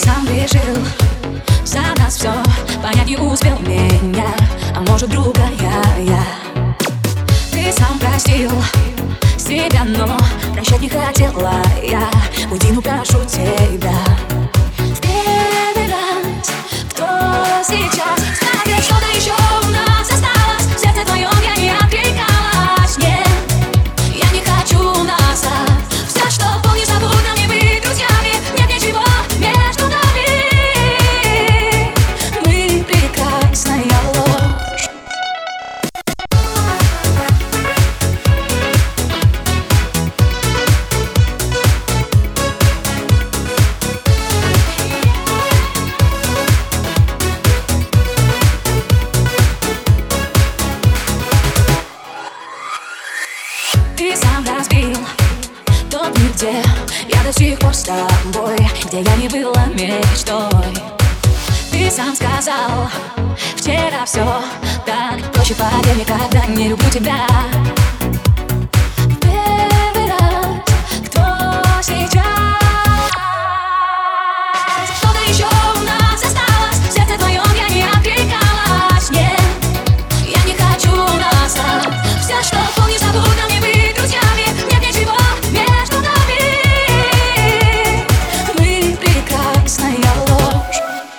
сам решил за нас все понять, не успел меня, а может другая я. Ты сам простил себя, но прощать не хотела я. Уйди, ну прошу тебя. В первый раз, кто сейчас знает, что-то еще у нас осталось. В сердце твоем я не откликалась. Нет, я не хочу назад. Все, что помнишь, забудь, нам не быть друзьями. Нет ничего между нами. Мы прекрасная ложь. Ты сам разбил тот мир, где я до сих пор с тобой, где я не была мечтой. Ты сам сказал вчера все так проще, поверь, никогда не люблю тебя. Первый раз, кто сейчас? Что-то еще у нас осталось. В сердце твоем я не откликалась. Нет, я не хочу назад. Все, что помнишь, забудь, нам не быть друзьями. Нет ничего между нами. Мы прекрасная ложь.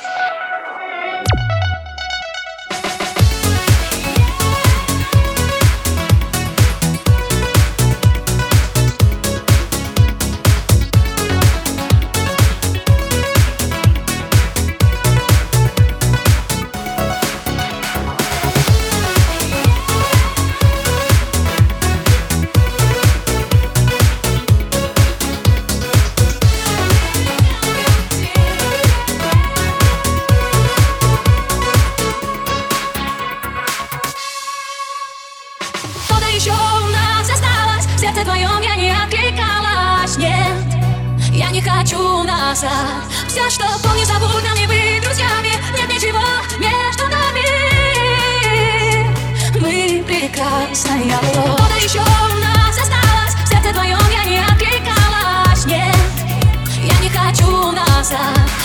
Что-то еще у нас осталось. В сердце твоем я не откликалась. Нет, я не хочу назад. Все, что помнишь, забудь, нам не быть друзьями. Нет ничего между нами. Мы прекрасная ложь. Что-то еще у нас осталось. В сердце твоем я не откликалась. Нет, я не хочу назад.